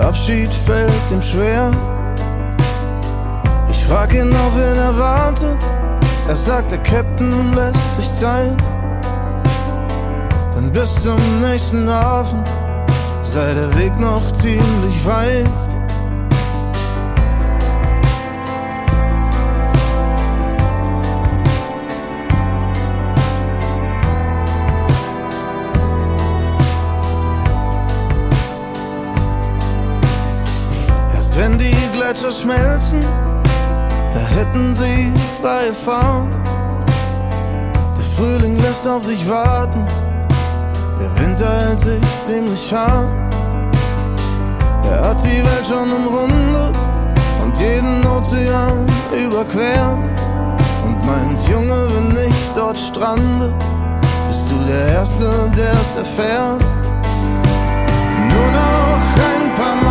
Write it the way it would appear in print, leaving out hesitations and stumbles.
Abschied fällt ihm schwer. Ich frag ihn, auf wen er wartet. Er sagt, der Captain lässt sich Zeit. Denn bis zum nächsten Hafen sei der Weg noch ziemlich weit. Erst wenn die Gletscher schmelzen, da hätten sie freie Fahrt. Der Frühling lässt auf sich warten, der Winter hält sich ziemlich hart. Er hat die Welt schon umrundet und jeden Ozean überquert und meint, Junge, wenn ich dort strande, bist du der Erste, der es erfährt. Nur noch